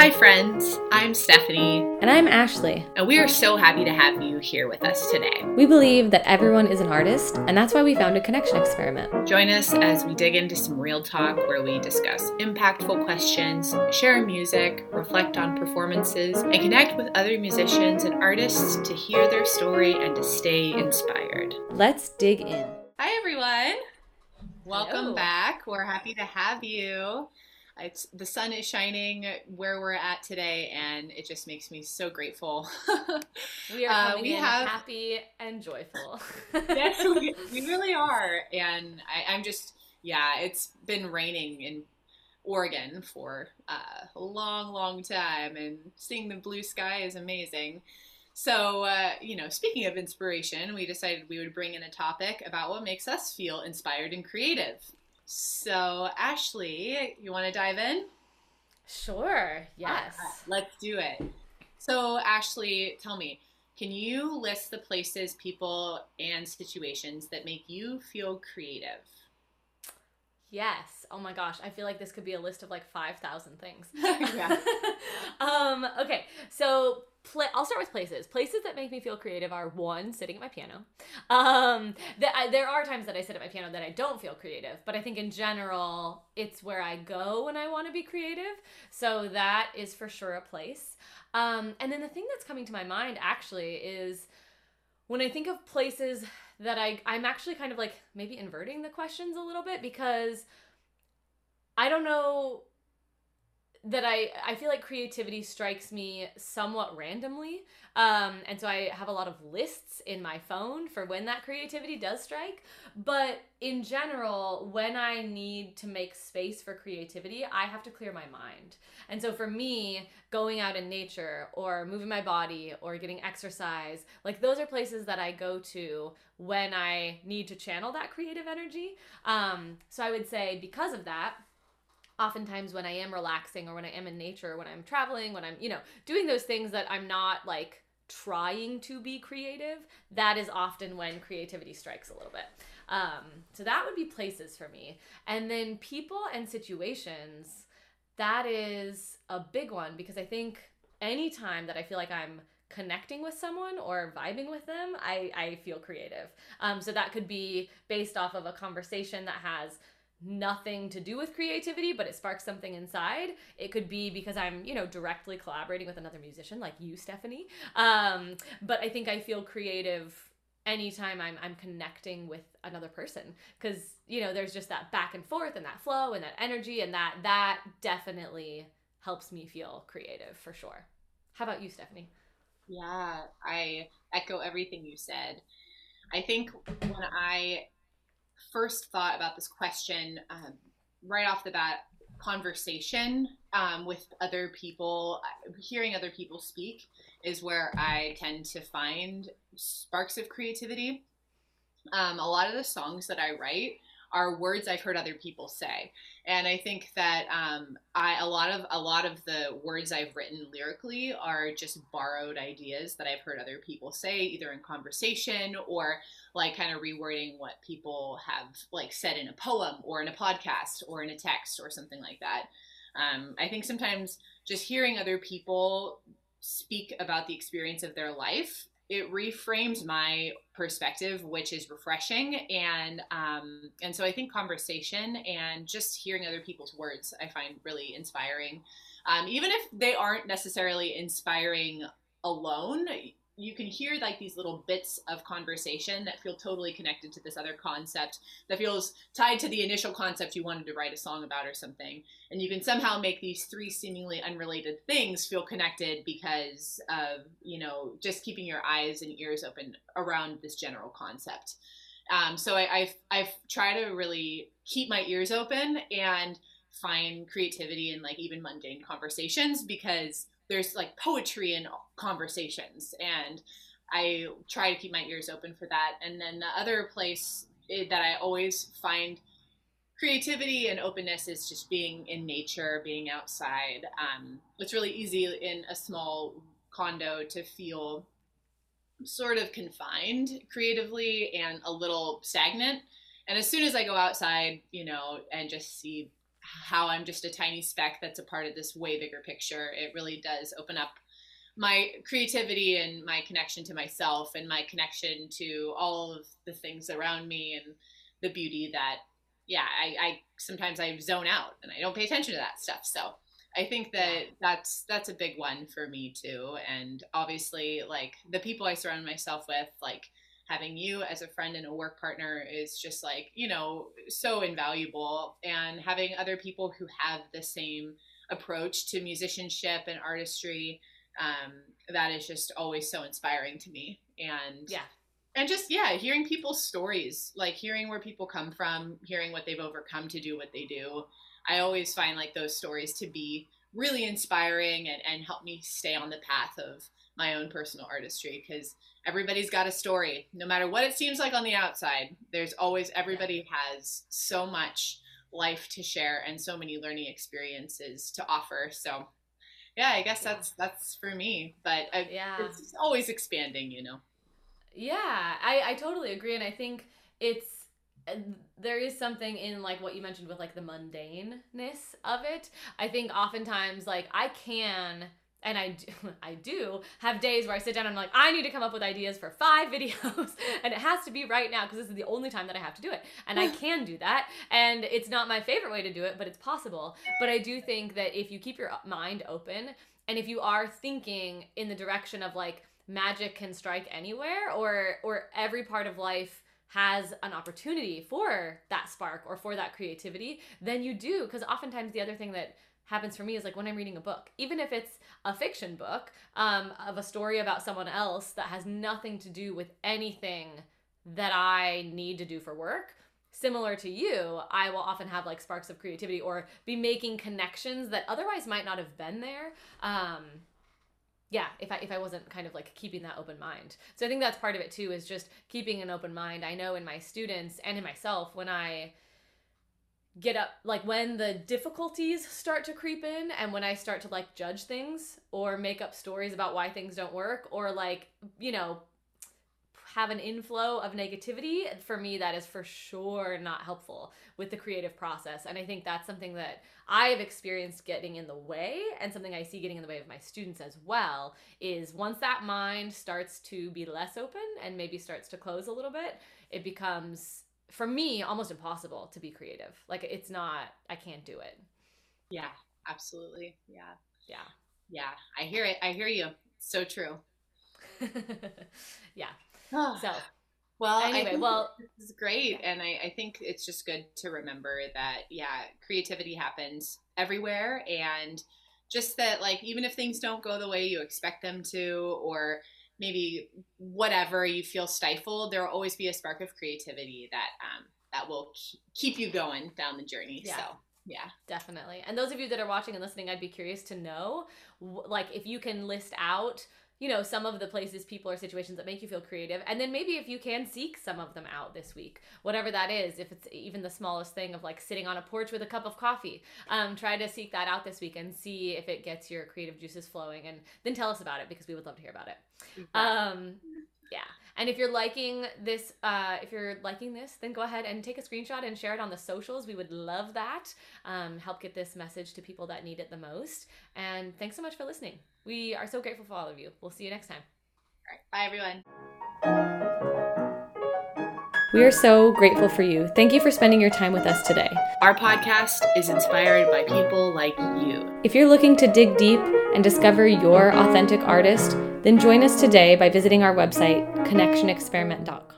Hi friends, I'm Stephanie, And I'm Ashley. and we are so happy to have you here with us today. We believe that everyone is an artist, and that's why we found a connection experiment. Join us as we dig into some real talk where we discuss impactful questions, share music, reflect on performances, and connect with other musicians and artists to hear their story and to stay inspired. Let's dig in. Hi everyone! Welcome Hello. back. We're happy to have you. The sun is shining where we're at today, and it just makes me so grateful. We are coming in happy and joyful. Yes, we really are. And it's been raining in Oregon for a long, long time, and seeing the blue sky is amazing. So, speaking of inspiration, we decided we would bring in a topic about what makes us feel inspired and creative. So, Ashley, you want to dive in? Sure, yes. Let's do it. So, Ashley, tell me, can you list the places, people, and situations that make you feel creative? Yes. Oh my gosh, I feel like this could be a list of like 5,000 things. Yeah. Okay, so I'll start with places. Places that make me feel creative are one, sitting at my piano. There are times that I sit at my piano that I don't feel creative, but I think in general, it's where I go when I want to be creative. So that is for sure a place. And then the thing that's coming to my mind actually is when I think of places that I'm actually kind of like maybe inverting the questions a little bit, because I don't know that I feel like creativity strikes me somewhat randomly. And so I have a lot of lists in my phone for when that creativity does strike. But in general, when I need to make space for creativity, I have to clear my mind. And so for me, going out in nature or moving my body or getting exercise, like those are places that I go to when I need to channel that creative energy. So I would say because of that, oftentimes when I am relaxing or when I am in nature, or when I'm traveling, when I'm, doing those things that I'm not like trying to be creative, that is often when creativity strikes a little bit. So that would be places for me. And then people and situations, that is a big one, because I think anytime that I feel like I'm connecting with someone or vibing with them, I feel creative. So that could be based off of a conversation that has nothing to do with creativity, but it sparks something inside. It could be because I'm, directly collaborating with another musician like you, Stephanie. But I think I feel creative anytime I'm connecting with another person, because, there's just that back and forth and that flow and that energy, and that definitely helps me feel creative for sure. How about you, Stephanie? Yeah, I echo everything you said. I think when I first thought about this question, right off the bat, conversation with other people, hearing other people speak is where I tend to find sparks of creativity. A lot of the songs that I write are words I've heard other people say, and I think that a lot of the words I've written lyrically are just borrowed ideas that I've heard other people say, either in conversation or like kind of rewording what people have like said in a poem or in a podcast or in a text or something like that. I think sometimes just hearing other people speak about the experience of their life, it reframes my perspective, which is refreshing. And so I think conversation and just hearing other people's words, I find really inspiring. Even if they aren't necessarily inspiring alone, you can hear like these little bits of conversation that feel totally connected to this other concept that feels tied to the initial concept you wanted to write a song about or something. And you can somehow make these three seemingly unrelated things feel connected because of, just keeping your eyes and ears open around this general concept. So I've tried to really keep my ears open and find creativity in like even mundane conversations, because there's like poetry in conversations, and I try to keep my ears open for that. And then the other place that I always find creativity and openness is just being in nature, being outside. It's really easy in a small condo to feel sort of confined creatively and a little stagnant. And as soon as I go outside, and just see how I'm just a tiny speck that's a part of this way bigger picture. It really does open up my creativity and my connection to myself and my connection to all of the things around me and the beauty that, I sometimes I zone out and I don't pay attention to that stuff. So I think that that's a big one for me too. And obviously, like, the people I surround myself with, like having you as a friend and a work partner is just like, so invaluable. And having other people who have the same approach to musicianship and artistry, that is just always so inspiring to me. And just, hearing people's stories, like hearing where people come from, hearing what they've overcome to do what they do. I always find like those stories to be really inspiring and help me stay on the path of my own personal artistry, because everybody's got a story. No matter what it seems like on the outside, there's always, everybody has so much life to share and so many learning experiences to offer. So I guess that's for me, but it's always expanding, Yeah, I totally agree. And I think there is something in like what you mentioned with like the mundaneness of it. I think oftentimes like I do have days where I sit down and I'm like, I need to come up with ideas for 5 videos and it has to be right now because this is the only time that I have to do it. And I can do that. And it's not my favorite way to do it, but it's possible. But I do think that if you keep your mind open and if you are thinking in the direction of like magic can strike anywhere or every part of life has an opportunity for that spark or for that creativity, then you do. Because oftentimes the other thing that happens for me is like when I'm reading a book, even if it's a fiction book of a story about someone else that has nothing to do with anything that I need to do for work, similar to you, I will often have like sparks of creativity or be making connections that otherwise might not have been there. If I wasn't kind of like keeping that open mind. So I think that's part of it too, is just keeping an open mind. I know in my students and in myself, when I get up, like when the difficulties start to creep in and when I start to like judge things or make up stories about why things don't work or like, have an inflow of negativity, for me, that is for sure not helpful with the creative process. And I think that's something that I've experienced getting in the way, and something I see getting in the way of my students as well, is once that mind starts to be less open and maybe starts to close a little bit, it becomes, for me, almost impossible to be creative. Like I can't do it. Yeah, absolutely. Yeah. I hear it. I hear you. So true. Yeah. So, well, anyway, this is great. And I think it's just good to remember that, creativity happens everywhere. And just that, like, even if things don't go the way you expect them to, or maybe whatever, you feel stifled, there will always be a spark of creativity that will keep you going down the journey. Yeah. So, yeah, definitely. And those of you that are watching and listening, I'd be curious to know, like, if you can list out some of the places, people, or situations that make you feel creative. And then maybe if you can seek some of them out this week, whatever that is, if it's even the smallest thing of like sitting on a porch with a cup of coffee, try to seek that out this week and see if it gets your creative juices flowing, and then tell us about it, because we would love to hear about it. Yeah. And if you're liking this, then go ahead and take a screenshot and share it on the socials. We would love that. Help get this message to people that need it the most. And thanks so much for listening. We are so grateful for all of you. We'll see you next time. All right. Bye, everyone. We are so grateful for you. Thank you for spending your time with us today. Our podcast is inspired by people like you. If you're looking to dig deep and discover your authentic artist, then join us today by visiting our website, connectionexperiment.com.